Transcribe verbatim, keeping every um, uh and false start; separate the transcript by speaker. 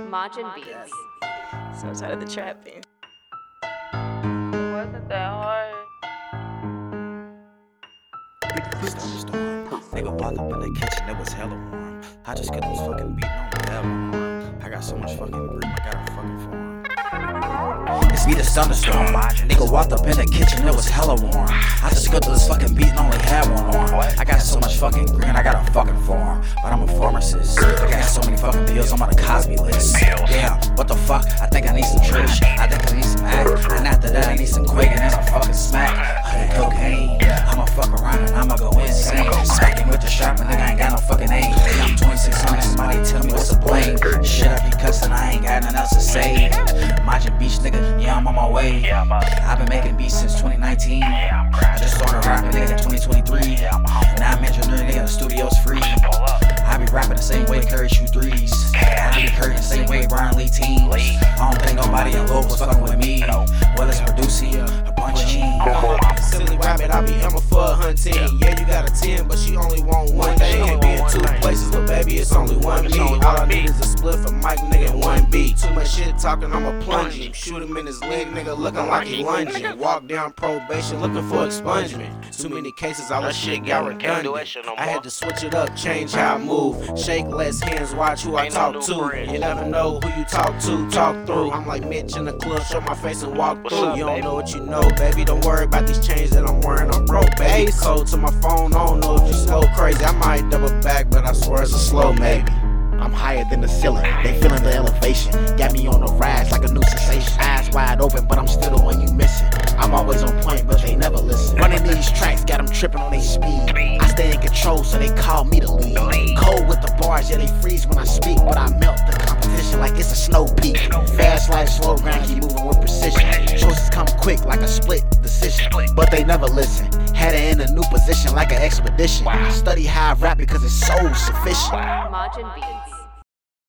Speaker 1: Majin Beats.
Speaker 2: So tired of the trapping.
Speaker 3: It wasn't that hard.
Speaker 4: Nigga walked up in the kitchen, it was hella warm. I just got those fucking beating on the devil. I got so much fucking grip, I got a fucking form. It's me the thunderstorm. Nigga walked up in the kitchen, it was hella warm. I just got this fucking beating, only had one arm. I got so much fucking green, I got a fucking form. But I'm a pharmacist. I got so many fucking pills, I'm on the Cosby list. Damn, what the fuck? I think I need some Trish. I think I need some act. And after that, I need some Quake and then some fucking smack. I need cocaine. I'ma fuck around and I'ma go insane. Smacking with the strap, and nigga I ain't got no fucking aim. Yeah, I'm twenty-six hundred, somebody tell me what's the blame. Shit, I be cussing, I ain't got nothing else to say. Majin Beach, nigga, yeah, I'm on my way. I've been making beats since twenty nineteen. I just started rapping, nigga, twenty twenty-three. Now I'm engineering, nigga, the studio's free. I be rapping the same way Curry shoot threes. I be Curry the same way Brian Lee teams. I don't think nobody in Low was fucking with me. Well, it's producing a punching.
Speaker 5: Silly rabbit, I be Emma for a hunting. Yeah, you got a ten, but she only want one thing. Can't be in two places, but baby, it's only one me. All I need is a split for Mike, nigga, and one beat. Too much shit talking, I'ma plunge him. Shoot him in his leg, nigga, looking like he lunging. Walk down probation, looking for expungement. Too many cases, all that shit got redundant. I had to switch it up, change how I move. Shake less hands, watch who I talk to. You never know who you talk to, talk through. I'm like Mitch in the club, show my face and walk through. You don't know what you know, baby, don't worry about these chains that I'm wearing, I'm broke, baby. Code to my phone, I don't know if you slow crazy. I might double back, but I swear it's a slow maybe.
Speaker 6: I'm higher than the ceiling, they feeling the elevation. Got me on the rise like a new sensation. Eyes wide open, but I'm still the one you missing. I'm always on point, but they never listen. Running these tracks, got them tripping on their speed. I stay in control, so they call me the lead. Cold with the bars, yeah, they freeze when I speak, but I melt the competition like it's a snow peak. Fast life, slow grind, keep moving with precision. Choices come quick like a split decision, but they never listen. Had it in a new position like an expedition. Study how I rap because it's so sufficient.
Speaker 1: Majin Beats.